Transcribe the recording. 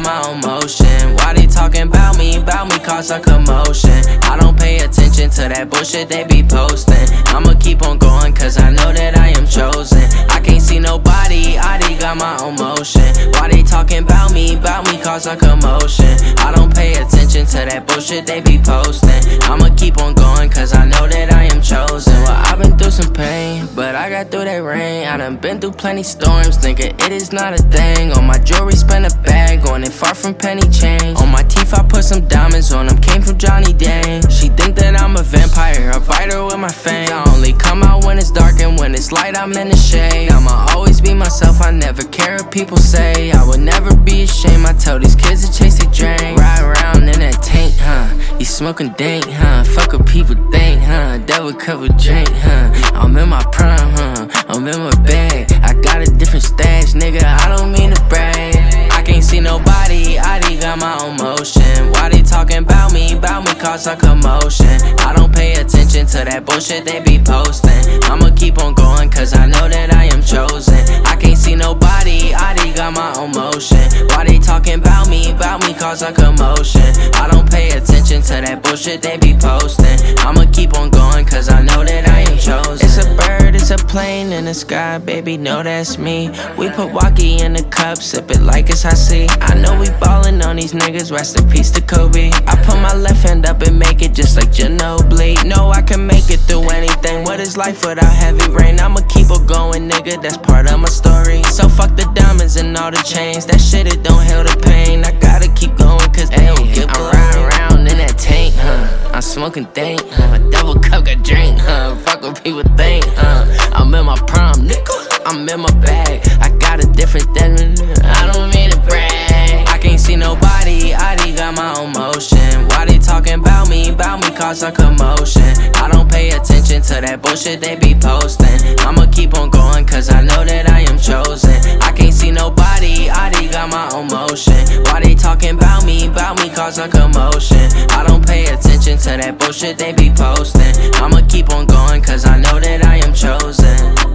got my own motion. Why they talking about me cause a commotion. I don't pay attention to that bullshit they be posting. I'ma keep on going cause I know that I am chosen. I can't see nobody, I got my own motion. Why they talking about me cause a commotion. I don't pay attention to that bullshit they be posting. I'ma keep on going cause I know that I am chosen. Well, I've been through some pain, but I got through that rain. I done been through plenty storms, thinking it is not a thing. On my jewelry spent a bag, going it far from penny change. On my teeth I put some diamonds on them, came from Johnny Dane. She think that I'm a vampire, a fighter with my fame. I only come out when it's dark and when it's light I'm in the shade. I'ma always be myself, I never care what people say. I would never be ashamed, I tell these kids to chase their dream. Ride around in that tank, you smoking dank, fuck what people think, devil covered drink, I'm in my prime, I'm in my bag. I got a different stash, nigga, I don't mean to brag. I can't see nobody, I got my own motion. Why they talking about me cause a commotion. I don't pay attention to that bullshit they be posting. I'ma keep on going cause I know that I am chosen. I can't see nobody, I got my own motion. Why they talking about me cause a commotion. I don't pay attention to that bullshit they be posting. I'ma keep on going cause I know that I am chosen. It's a bird, it's a plane in the sky, baby, know that's me. We put Wacky in the cup, sip it like it's hot sea. I know we ballin' on these niggas, rest in peace to Kobe. I put my left hand up and make it just like Ginobili. Know I can make it through anything. What is life without heavy rain? I'ma keep on going, nigga, that's part of my story. So fuck the diamonds and all the chains, that shit it don't heal the pain. I gotta keep going cause they don't give I'm riding around in that tank, I'm smoking dank, double cup got drink, fuck what people think, I'm in my prime, nigga, I'm in my bag. I got a different than I don't mean to brag. I can't see nobody, I got my own motion. Why they talking about me cause a commotion. I don't pay attention to that bullshit they be posting. I'ma keep on going cause I know that I am chosen. I can't see nobody, I got my own motion. Why they talking about me cause a commotion. I don't pay attention to that bullshit they be posting. I'ma keep on going cause I know that I am chosen.